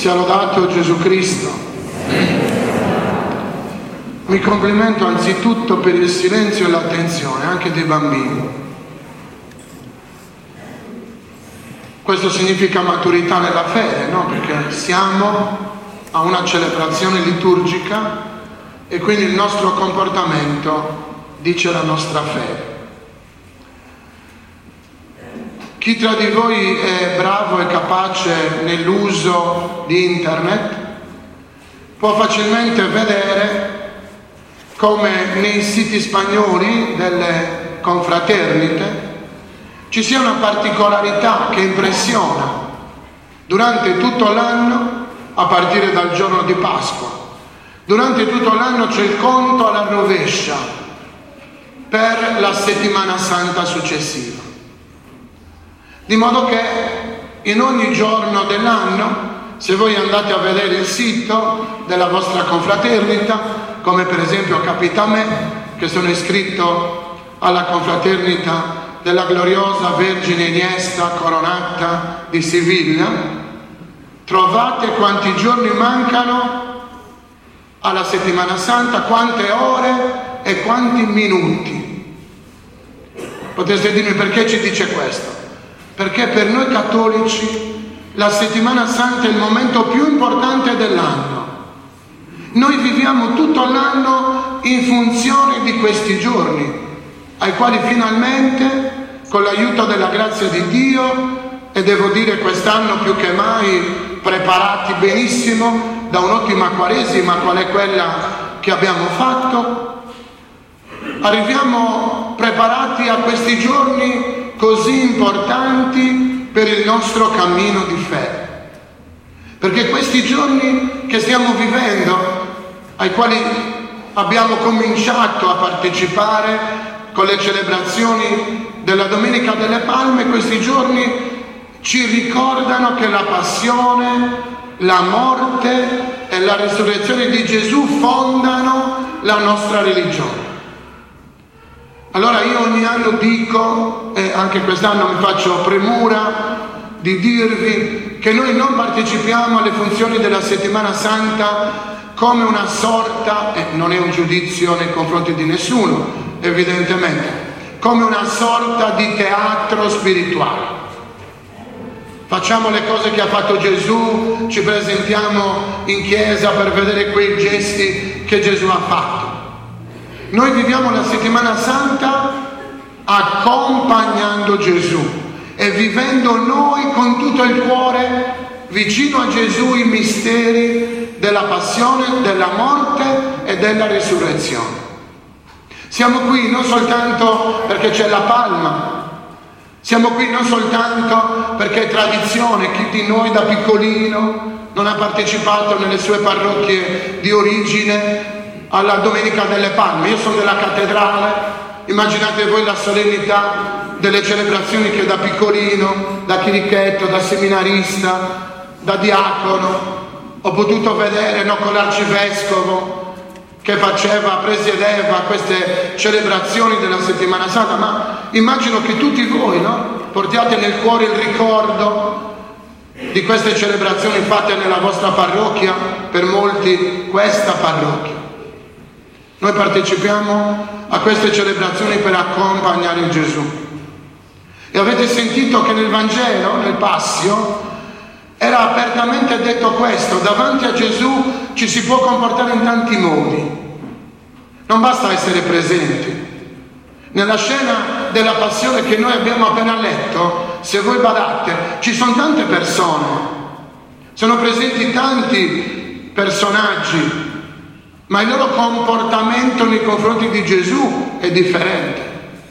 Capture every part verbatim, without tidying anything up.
Sia lodato Gesù Cristo. Mi complimento anzitutto per il silenzio e l'attenzione anche dei bambini. Questo significa maturità nella fede, no? Perché siamo a una celebrazione liturgica e quindi il nostro comportamento dice la nostra fede. Chi tra di voi è bravo e capace nell'uso di internet può facilmente vedere come nei siti spagnoli delle confraternite ci sia una particolarità che impressiona durante tutto l'anno, a partire dal giorno di Pasqua. Durante tutto l'anno c'è il conto alla rovescia per la settimana santa successiva. Di modo che in ogni giorno dell'anno, se voi andate a vedere il sito della vostra confraternita, come per esempio capita a me, che sono iscritto alla confraternita della gloriosa Vergine Iniesta Coronata di Siviglia, trovate quanti giorni mancano alla settimana santa, quante ore e quanti minuti. Potreste dirmi perché ci dice questo? Perché per noi cattolici la settimana santa è il momento più importante dell'anno. Noi viviamo tutto l'anno in funzione di questi giorni, ai quali finalmente, con l'aiuto della grazia di Dio, e devo dire quest'anno più che mai preparati benissimo da un'ottima Quaresima, qual è quella che abbiamo fatto, arriviamo preparati a questi giorni così importanti per il nostro cammino di fede. Perché questi giorni che stiamo vivendo, ai quali abbiamo cominciato a partecipare con le celebrazioni della Domenica delle Palme, questi giorni ci ricordano che la passione, la morte e la risurrezione di Gesù fondano la nostra religione. Allora io ogni anno dico, e anche quest'anno mi faccio premura di dirvi, che noi non partecipiamo alle funzioni della Settimana Santa come una sorta, e non è un giudizio nei confronti di nessuno, evidentemente, come una sorta di teatro spirituale. Facciamo le cose che ha fatto Gesù, ci presentiamo in chiesa per vedere quei gesti che Gesù ha fatto. Noi viviamo la Settimana Santa accompagnando Gesù e vivendo noi con tutto il cuore vicino a Gesù i misteri della passione, della morte e della risurrezione. Siamo qui non soltanto perché c'è la palma, siamo qui non soltanto perché è tradizione, chi di noi da piccolino non ha partecipato nelle sue parrocchie di origine alla Domenica delle Palme. Io sono della cattedrale, immaginate voi la solennità delle celebrazioni che da piccolino, da chirichetto, da seminarista, da diacono ho potuto vedere, no, con l'arcivescovo che faceva, presiedeva queste celebrazioni della Settimana Santa. Ma immagino che tutti voi, no, portiate nel cuore il ricordo di queste celebrazioni fatte nella vostra parrocchia, per molti questa parrocchia. Noi partecipiamo a queste celebrazioni per accompagnare Gesù. E avete sentito che nel Vangelo, nel Passio, era apertamente detto questo: davanti a Gesù ci si può comportare in tanti modi. Non basta essere presenti. Nella scena della passione che noi abbiamo appena letto, se voi badate, ci sono tante persone, sono presenti tanti personaggi, ma il loro comportamento nei confronti di Gesù è differente.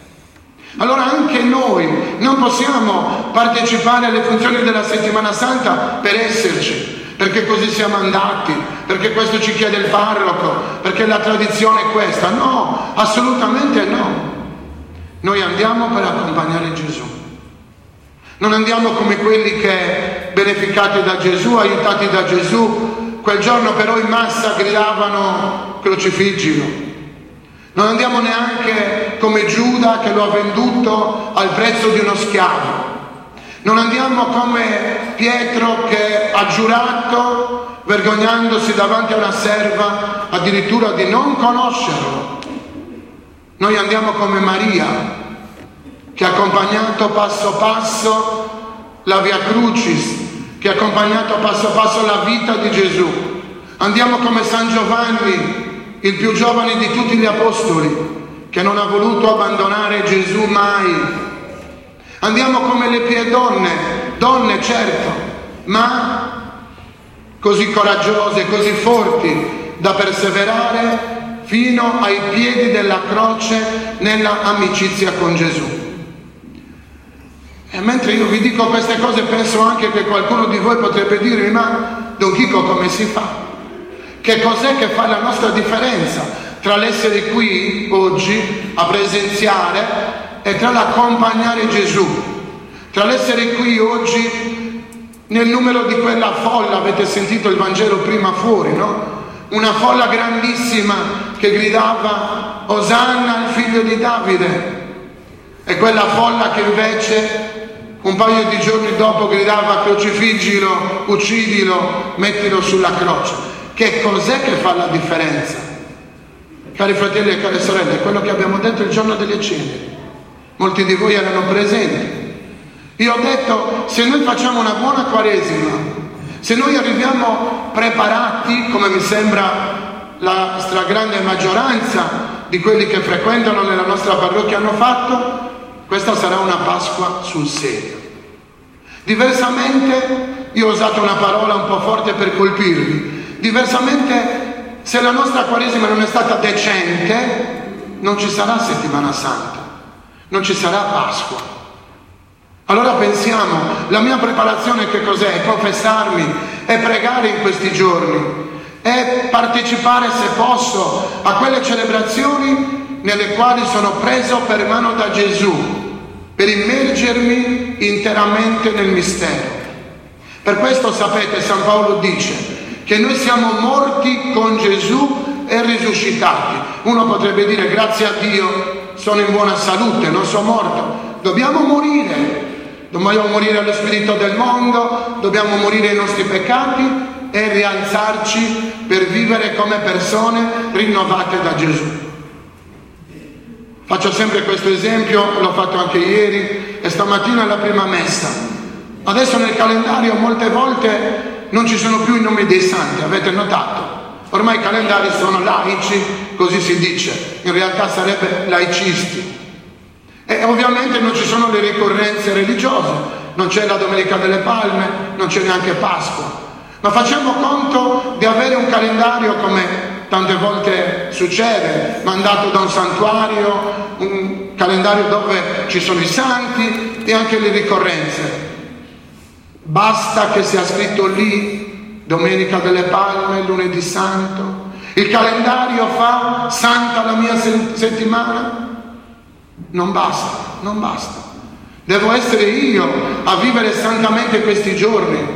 Allora anche noi non possiamo partecipare alle funzioni della Settimana Santa per esserci, perché così siamo andati, perché questo ci chiede il parroco, perché la tradizione è questa. No, assolutamente no. Noi andiamo per accompagnare Gesù. Non andiamo come quelli che, beneficati da Gesù, aiutati da Gesù, quel giorno però in massa gridavano crocifiggilo. Non andiamo neanche come Giuda che lo ha venduto al prezzo di uno schiavo. Non andiamo come Pietro che ha giurato, vergognandosi davanti a una serva, addirittura di non conoscerlo. Noi andiamo come Maria, che ha accompagnato passo passo la Via Crucis, che ha accompagnato passo passo la vita di Gesù. Andiamo come San Giovanni, il più giovane di tutti gli apostoli, che non ha voluto abbandonare Gesù mai. Andiamo come le pie donne, donne certo, ma così coraggiose, così forti da perseverare fino ai piedi della croce nella amicizia con Gesù. E mentre io vi dico queste cose penso anche che qualcuno di voi potrebbe dirmi: ma Don Chico, come si fa? Che cos'è che fa la nostra differenza tra l'essere qui oggi a presenziare e tra l'accompagnare Gesù, tra l'essere qui oggi nel numero di quella folla? Avete sentito il Vangelo prima fuori, no? Una folla grandissima che gridava Osanna al figlio di Davide, e quella folla che invece un paio di giorni dopo gridava crocifiggilo, uccidilo, mettilo sulla croce. Che cos'è che fa la differenza? Cari fratelli e care sorelle, è quello che abbiamo detto il giorno delle ceneri. Molti di voi erano presenti. Io ho detto: se noi facciamo una buona Quaresima, se noi arriviamo preparati, come mi sembra la stragrande maggioranza di quelli che frequentano nella nostra parrocchia hanno fatto, questa sarà una Pasqua sul serio. Diversamente, io ho usato una parola un po' forte per colpirvi, diversamente se la nostra Quaresima non è stata decente, non ci sarà Settimana Santa, non ci sarà Pasqua. Allora pensiamo, la mia preparazione che cos'è? È confessarmi, è pregare in questi giorni, è partecipare, se posso, a quelle celebrazioni nelle quali sono preso per mano da Gesù, per immergermi interamente nel mistero. Per questo, sapete, San Paolo dice che noi siamo morti con Gesù e risuscitati. Uno potrebbe dire: grazie a Dio sono in buona salute, non sono morto. Dobbiamo morire, dobbiamo morire allo spirito del mondo, dobbiamo morire ai nostri peccati e rialzarci per vivere come persone rinnovate da Gesù. Faccio sempre questo esempio, l'ho fatto anche ieri e stamattina alla prima messa. Adesso nel calendario molte volte non ci sono più i nomi dei santi, avete notato? Ormai i calendari sono laici, così si dice, in realtà sarebbe laicisti. E ovviamente non ci sono le ricorrenze religiose, non c'è la Domenica delle Palme, non c'è neanche Pasqua. Ma facciamo conto di avere un calendario, come tante volte succede, mandato da un santuario, un calendario dove ci sono i santi e anche le ricorrenze. Basta che sia scritto lì Domenica delle Palme, Lunedì Santo. Il calendario fa santa la mia settimana? Non basta, non basta. Devo essere io a vivere santamente questi giorni,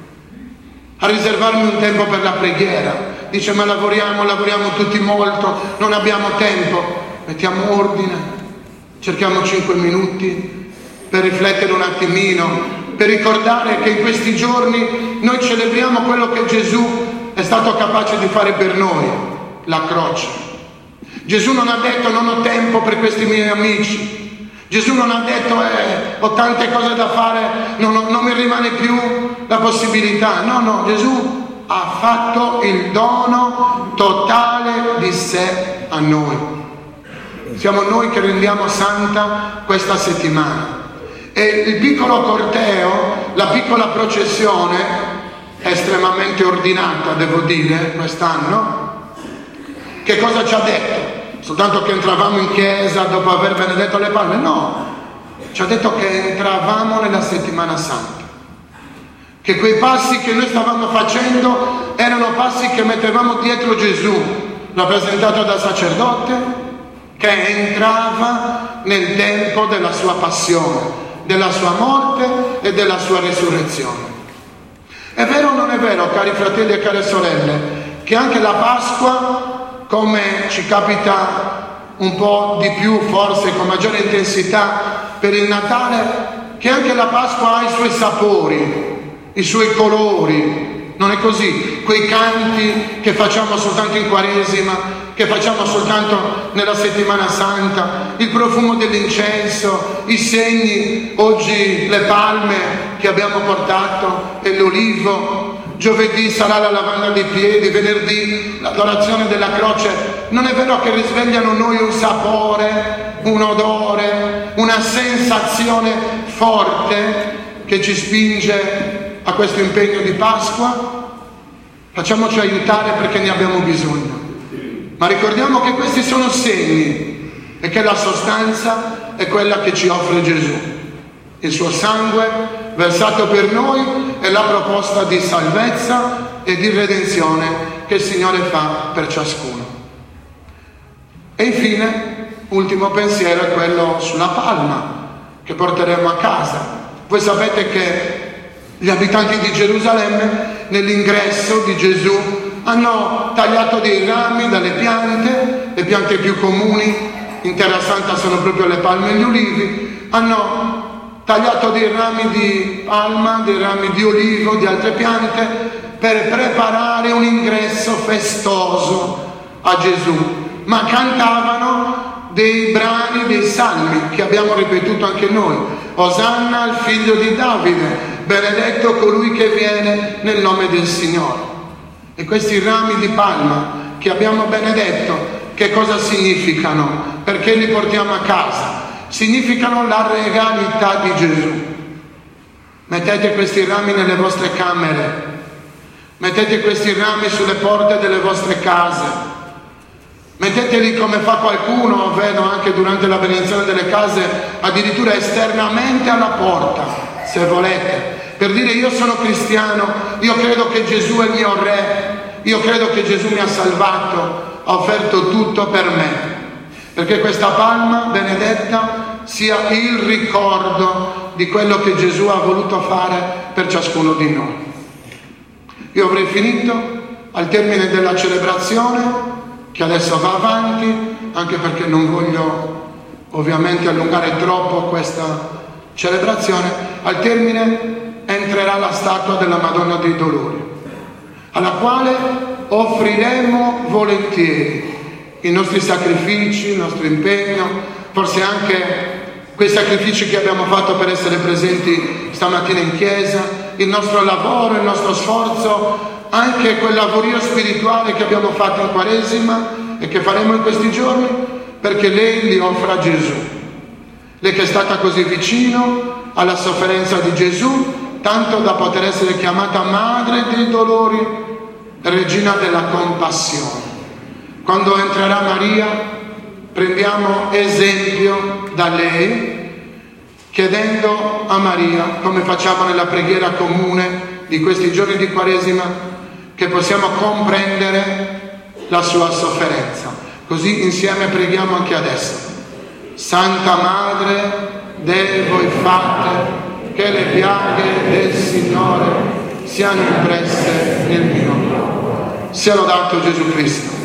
a riservarmi un tempo per la preghiera. Dice: ma lavoriamo, lavoriamo tutti molto, non abbiamo tempo. Mettiamo ordine, cerchiamo cinque minuti per riflettere un attimino, per ricordare che in questi giorni noi celebriamo quello che Gesù è stato capace di fare per noi, la croce. Gesù non ha detto: non ho tempo per questi miei amici. Gesù non ha detto: eh, ho tante cose da fare, non, non mi rimane più la possibilità. No, no, Gesù ha fatto il dono totale di sé a noi. Siamo noi che rendiamo santa questa settimana. E il piccolo corteo, la piccola processione, è estremamente ordinata, devo dire, quest'anno. Che cosa ci ha detto? Soltanto che entravamo in chiesa dopo aver benedetto le palme? No, ci ha detto che entravamo nella settimana santa, che quei passi che noi stavamo facendo erano passi che mettevamo dietro Gesù, rappresentato dal sacerdote, che entrava nel tempo della sua passione, della sua morte e della sua risurrezione. È vero o non è vero, cari fratelli e care sorelle, che anche la Pasqua, come ci capita un po' di più, forse con maggiore intensità per il Natale, che anche la Pasqua ha i suoi sapori, i suoi colori. Non è così? Quei canti che facciamo soltanto in Quaresima, che facciamo soltanto nella Settimana Santa, il profumo dell'incenso, i segni, oggi le palme che abbiamo portato e l'olivo, giovedì sarà la lavanda dei piedi, venerdì l'adorazione della croce. Non è vero che risvegliano noi un sapore, un odore, una sensazione forte che ci spinge a questo impegno di Pasqua? Facciamoci aiutare perché ne abbiamo bisogno. Ma ricordiamo che questi sono segni e che la sostanza è quella che ci offre Gesù. Il suo sangue versato per noi è la proposta di salvezza e di redenzione che il Signore fa per ciascuno. E infine, ultimo pensiero è quello sulla palma che porteremo a casa. Voi sapete che gli abitanti di Gerusalemme, nell'ingresso di Gesù, hanno tagliato dei rami dalle piante, le piante più comuni in Terra Santa sono proprio le palme e gli ulivi, hanno tagliato dei rami di palma, dei rami di olivo, di altre piante, per preparare un ingresso festoso a Gesù, ma cantavano dei brani, dei salmi che abbiamo ripetuto anche noi. Osanna al figlio di Davide, benedetto colui che viene nel nome del Signore. E questi rami di palma che abbiamo benedetto, che cosa significano? Perché li portiamo a casa? Significano la regalità di Gesù. Mettete questi rami nelle vostre camere, mettete questi rami sulle porte delle vostre case, metteteli come fa qualcuno, vedo anche durante la benedizione delle case, addirittura esternamente alla porta, se volete, per dire io sono cristiano, io credo che Gesù è il mio re, io credo che Gesù mi ha salvato, ha offerto tutto per me, perché questa palma benedetta sia il ricordo di quello che Gesù ha voluto fare per ciascuno di noi. Io avrei finito al termine della celebrazione, che adesso va avanti, anche perché non voglio ovviamente allungare troppo questa celebrazione. Al termine entrerà la statua della Madonna dei Dolori, alla quale offriremo volentieri i nostri sacrifici, il nostro impegno, forse anche quei sacrifici che abbiamo fatto per essere presenti stamattina in chiesa, il nostro lavoro, il nostro sforzo, anche quel lavorio spirituale che abbiamo fatto in Quaresima e che faremo in questi giorni, perché lei li offra a Gesù. Lei che è stata così vicino alla sofferenza di Gesù, tanto da poter essere chiamata Madre dei Dolori, Regina della Compassione. Quando entrerà Maria, prendiamo esempio da lei, chiedendo a Maria, come facciamo nella preghiera comune di questi giorni di Quaresima, che possiamo comprendere la sua sofferenza. Così insieme preghiamo anche adesso. Santa Madre, Dei voi fate che le piaghe del Signore siano impresse nel mio cuore. Sia lodato Gesù Cristo.